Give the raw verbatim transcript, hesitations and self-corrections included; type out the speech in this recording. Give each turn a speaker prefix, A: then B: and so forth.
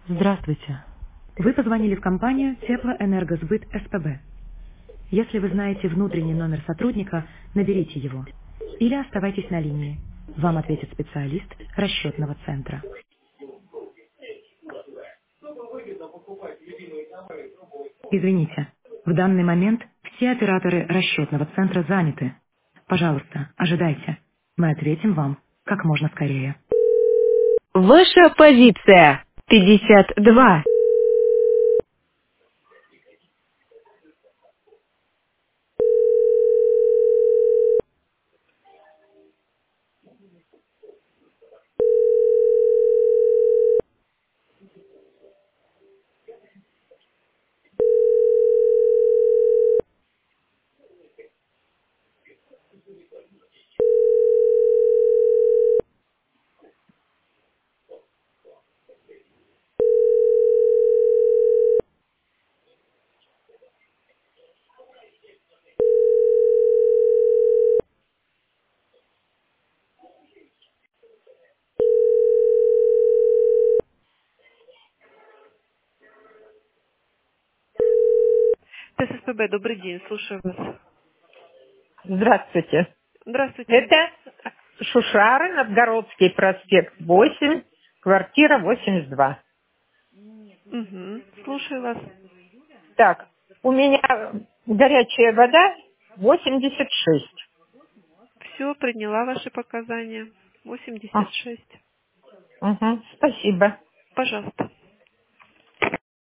A: Здравствуйте. Вы позвонили в компанию Теплоэнергосбыт СПБ. Если вы знаете внутренний номер сотрудника, наберите его. Или оставайтесь на линии. Вам ответит специалист расчетного центра. Извините, в данный момент все операторы расчетного центра заняты. Пожалуйста, ожидайте. Мы ответим вам как можно скорее. Ваша позиция пятьдесят два.
B: ТССПБ, добрый день, слушаю вас.
C: Здравствуйте.
B: Здравствуйте.
C: Это Шушары, Новгородский проспект восемь, квартира восемьдесят два.
B: Угу. Слушаю вас.
C: Так, у меня горячая вода восемьдесят шесть.
B: Все, приняла ваши показания.
C: А,
B: восемьдесят шесть.
C: угу, спасибо.
B: Пожалуйста.